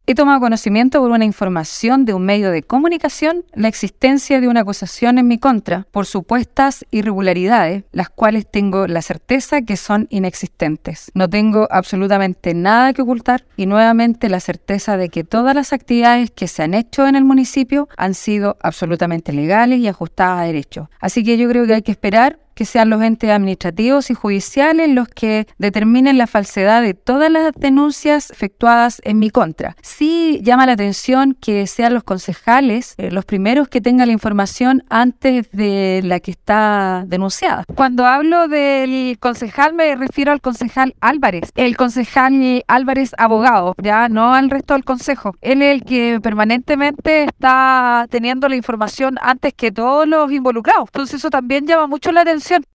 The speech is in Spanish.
He tomado conocimiento por una información de un medio de comunicación la existencia de una acusación en mi contra por supuestas irregularidades, las cuales tengo la certeza que son inexistentes. No tengo absolutamente nada que ocultar y nuevamente la certeza de que todas las actividades que se han hecho en el municipio han sido absolutamente legales y ajustadas a derecho. Así que yo creo que hay que esperar que sean los entes administrativos y judiciales los que determinen la falsedad de todas las denuncias efectuadas en mi contra. Sí llama la atención que sean los concejales los primeros que tengan la información antes de la que está denunciada. Cuando hablo del concejal me refiero al concejal Álvarez. El concejal Álvarez abogado, ya no al resto del consejo. Él es el que permanentemente está teniendo la información antes que todos los involucrados. Entonces eso también llama mucho la atención.